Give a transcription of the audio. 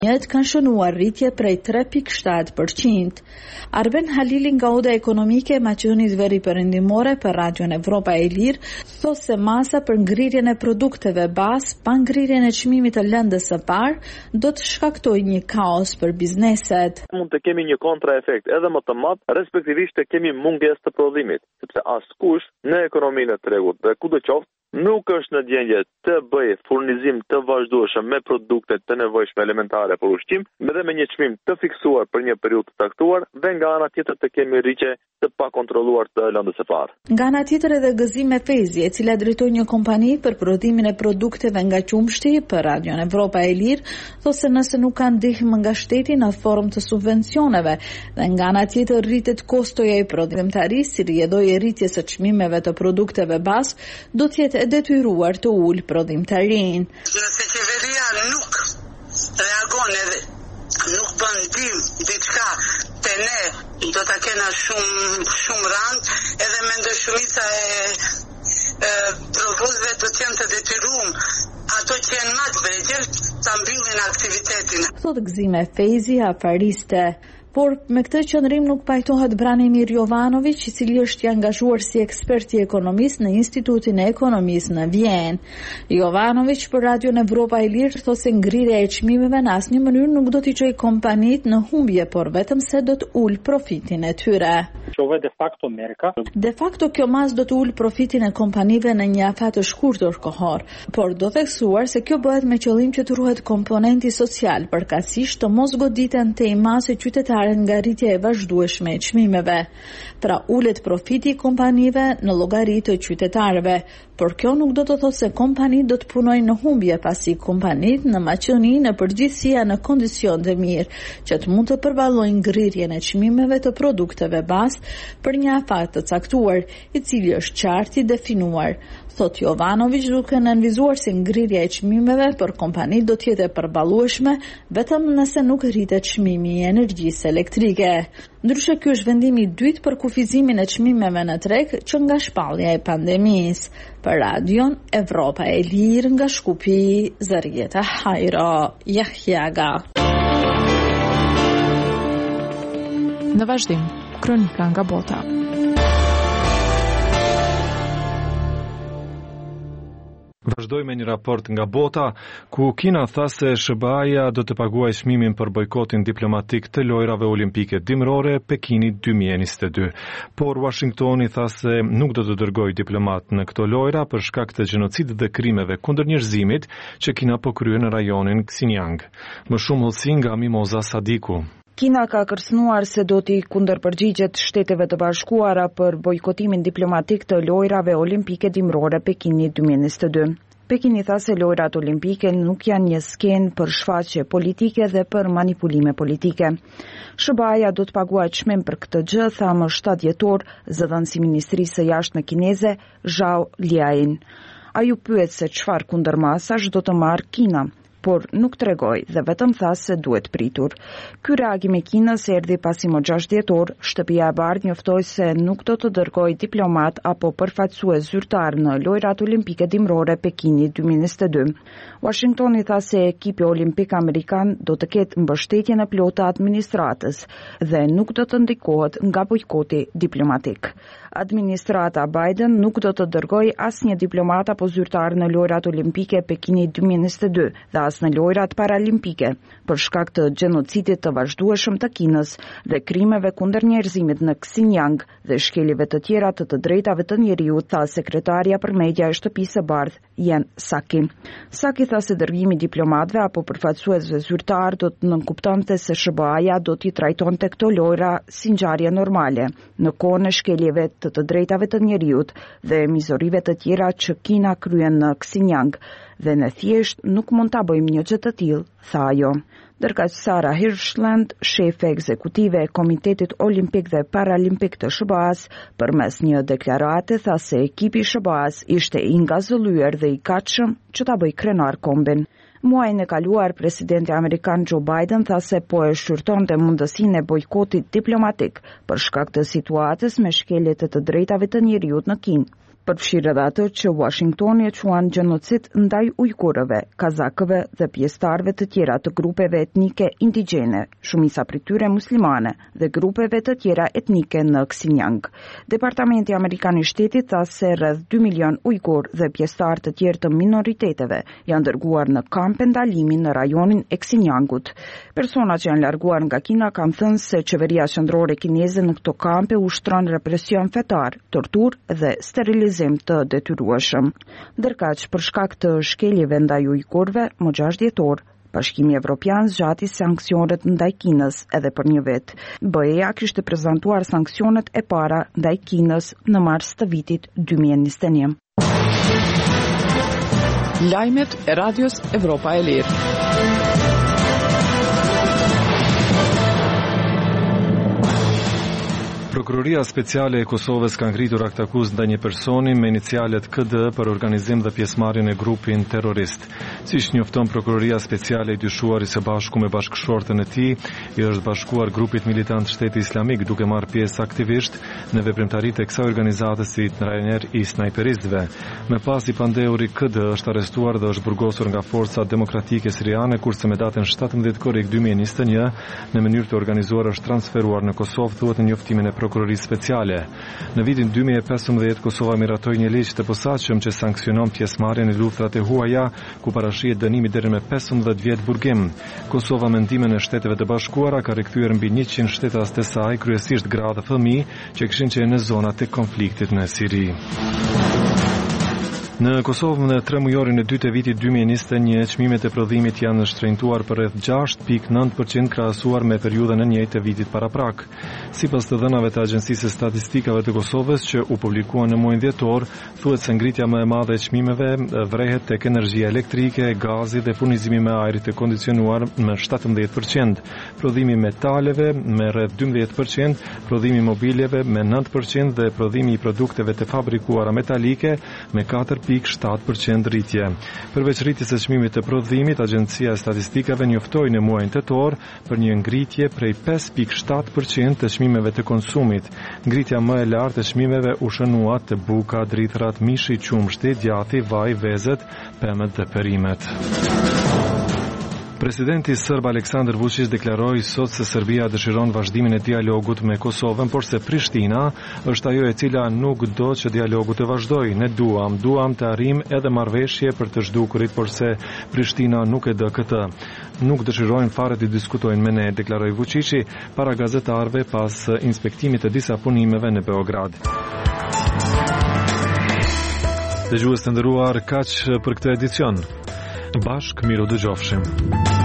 kanë shënuar rritje prej 3.7%. Arben Halili nga Oda Ekonomike e Maqedonisë Veriperëndimore për Radion Evropa e Lirë thotë se masa për ngrirjen e produkteve bazë pa ngrirjen e çmimit të lëndës së parë do të shkaktojë një kaos për bizneset. Mund të kemi një kontraefekt edhe më të madh, respektivisht të kemi mungesë të prodhimit, sepse askush në ekonominë e tregut dhe kudo qoftë nuk është në gjendje të bëjë furnizim të vazhdueshëm me produkte të nevojshme elementare për ushqim, dhe me një çmim të fiksuar për një periudhë të caktuar, dhe nga ana tjetër të kemi rritje të pakontrolluar të lëndës së parë. Nga ana tjetër edhe Gëzime Fezi, e cila drejton një kompani për prodhimin e produkteve nga qumshti për Radion Evropa e Lirë, thotë se nëse nuk kanë ndihmë nga shteti në formë të subvencioneve, dhe nga ana tjetër rritet kostoja e prodhimtarisë, si rrjedhoi rritjes së çmimeve të produkteve bazë, do të jetë e detyruar të ulë prodhimtarinë. Nëse qeveria nuk reagon edhe nuk bën diçka te ne, do ta kena shumë rand, edhe mendoj shumica e prodhuesve do të jenë të detyruar ato që janë më të vegjël ta mbyllin aktivitetin. Thotë Gëzime Fezi, afariste. Por me këtë qëndrim nuk pajtohet Branimir Jovanović, i cili është i angazhuar si ekspert i ekonomisë në Institutin e Ekonomisë në Vjenë. Jovanović për Radion Evropa e Lirë thotë se ngrirja e çmimeve në asnjë mënyrë nuk do t'i çojë kompanitë në humbje, por vetëm se do të ulë profitin e tyre. De facto kjo mas do të ulë profitin e kompanive në një afat të shkurtër kohor, por do theksuar se kjo bëhet me qëllim që të ruhet komponenti social, përkatësisht të mos goditen tej masë qytetare nga rritja e vazhdueshme e çmimeve. Pra ulet profiti i kompanive në llogari të qytetarëve, por kjo nuk do të thotë se kompanitë do të punojnë në humbje, pasi kompanitë në Maqedoni në përgjithësi janë në kondicion të mirë që të mund të përballojnë ngrirjen e çmimeve të produkteve bazë për një afat të caktuar, i cili është qartë i definuar. Thot Jovanović, duke nënvizuar se ngrirja e çmimeve për kompanitë do të jetë e përballueshme vetëm nëse nuk rritet çmimi i energjisë elektrike. Ndryshe ky është vendimi i dytë për kufizimin e çmimeve në treg që nga shpallja e pandemisë. Për Radion Evropa e Lirë nga Shkupi, Zarieta Hajro Jahjaga. Në vazhdim, kronika nga bota. Vazhdoj me një raport nga bota, ku Kina tha se SBA-ja do të paguajë çmimin për bojkotin diplomatik të lojrave olimpike dimrore Pekinit 2022. Por Washingtoni tha se nuk do të dërgojë diplomat në këto lojra për shkak të gjenocidit dhe krimeve kundër njerëzimit që Kina po kryen në rajonin Xinjiang. Më shumë hollësi nga Mimoza Sadiku. Kina ka kërcënuar se do t'i kundërpërgjigjet Shteteve të Bashkuara për bojkotimin diplomatik të lojrave olimpike dimrore Pekinit 2022. Pekini tha se lojrat olimpike nuk janë një skenë për shfaqje politike dhe për manipulime politike. SBA-ja do të paguajë çmim për këtë gjë, tha më 7 dhjetor zëdhënësi Ministrisë së Jashtme kineze Zhao Liain. Ai u pyet se çfarë kundërmasash do të marrë Kina, por nuk tregoi dhe vetëm tha se duhet pritur. Ky reagim i Kinës erdhi pasi më 6 dhjetor Shtëpia e Bardhë njoftoi se nuk do të dërgojë diplomat apo përfaqësues zyrtar në lojrat olimpike dimrore Pekinit 2022. Washingtoni tha se ekipi olimpik amerikan do të ketë mbështetjen e plotë administratës dhe nuk do të ndikohet nga bojkoti diplomatik. Administrata Biden nuk do të dërgojë asnjë diplomat apo zyrtar në lojrat olimpike Pekinit 2022 dhe as në lojrat paralimpike për shkak të gjenocidit të vazhdueshëm të Kinës dhe krimeve kundër njerëzimit në Xinjiang dhe shkeljeve të tjera të drejtave të njeriut, tha sekretaria për media e Shtëpisë së Bardhë Jen Psaki. Psaki tha se dërgimi diplomatëve apo përfaqësuesve zyrtar do të nënkuptonte se SBA-ja do t'i trajtonte këto lojra si ngjarje normale në kohën e shkeljeve të drejtave të njeriut dhe mizorive të tjera që Kina kryen në Xinjiang dhe në thjesht nuk mund ta bëjmë një gjë të tillë, tha ajo. Ndërkaq Sarah Hirschland, shefe ekzekutive e Komitetit Olimpik dhe Paralimpik të SBA-s, përmes një deklarate tha se ekipi i SBA-s ishte i ngazëllyer dhe i gatshëm që ta bëjë krenar kombin. Muajin e kaluar, presidenti amerikan Joe Biden tha se po e shqyrtonte mundësinë e bojkotit diplomatik për shkak të situatës me shkelje të drejtave të njeriut në Kinë. përfshirë edhe atë që Washingtoni e quan gjenocid ndaj ujkurëve, kazakëve dhe pjesëtarëve të tjera të grupeve etnike indigjene, shumica prej tyre muslimane, dhe grupeve të tjera etnike në Xinjiang. Departamenti Amerikan i Shtetit tha se rreth 2 milion ujkur dhe pjesëtarë të tjerë të minoriteteve janë dërguar në kampe ndalimi në rajonin e Xinjiangut. Personat që janë larguar nga Kina kanë thënë se qeveria qendrore kineze në këto kampe ushtron represion fetar, tortur dhe sterilizim të detyrueshëm. Ndërkaq, për shkak të shkeljeve ndaj ujkurëve, më 6 dhjetor, Bashkimi Evropian zgjati sanksionet ndaj Kinës edhe për një vit. BE-ja kishte prezantuar sanksionet e para ndaj Kinës në mars të vitit 2021. Lajmet e Radios Evropa e Lirë. Prokuroria Speciale e Kosovës ka ngritur akt akuz ndaj një personi me inicialet KD për organizim dhe pjesëmarrjen e grupin terrorist. Siç njofton Prokuroria Speciale, i dyshuari së bashku me bashkëshortën e tij i është bashkuar grupit militant Shteti Islamik duke marrë pjesë aktivisht në veprimtaritë e kësaj organizate si trajner i snajperistëve. Me pas i pandeuri KD është arrestuar dhe është burgosur nga forcat demokratike siriane, kurse me datën 17 korrik 2021 në mënyrë të organizuar është transferuar në Kosovë, thuhet në njoftimin e Prokurorisë Speciale. Në vitin 2015 Kosova miratoi një ligj të posaçëm që sanksionon pjesëmarrjen në luftrat e huaja, ku parashihet dënimi deri me 15 vjet burgim. Kosova me ndihmën e Shteteve të Bashkuara ka rikthyer mbi 100 shtetas të saj, kryesisht gra dhe fëmijë që kishin qenë në zonat e konfliktit në Siri. Në Kosovë në 3 mujorin e dytë të vitit 2021, çmimet e prodhimit janë shtrenjtuar për rreth 6.9% krahasuar me periudhën e njëjtë të vitit paraprak. Sipas të dhënave të Agjencisë së Statistikave të Kosovës që u publikuan në muajin dhjetor, thuhet se ngritja më e madhe e çmimeve vrehet tek energjia elektrike, gazi dhe furnizimi me ajër të kondicionuar me 17%, prodhimi metaleve me rreth 12%, prodhimi mobiljeve me 9% dhe prodhimi i produkteve të fabrikuara metalike me 4.7% rritje. Përveç rritjes së çmimit të prodhimit, Agjencia e Statistikave njoftoi në muajin tetor për një ngritje prej 5.7% të çmimeve të konsumit. Ngritja më e lartë e çmimeve u shënua te buka, drithrat, mishi, qumshti, djathi, vaj, vezet, pemet dhe perimet. Presidenti serb Aleksandar Vučić deklaroi sot se Serbia dëshiron vazhdimin e dialogut me Kosovën, por se Prishtina është ajo e cila nuk do që dialogu të vazhdojë. Ne duam të arrijmë edhe marrëveshje për të zhdukurit, por se Prishtina nuk e do këtë. Nuk dëshirojnë fare të diskutojnë me ne, deklaroi Vučići para gazetarëve pas inspektimit të disa punimeve në Beograd. Dëgjues të nderuar, kaq për këtë edicion. Bashk miru dëgjofshim.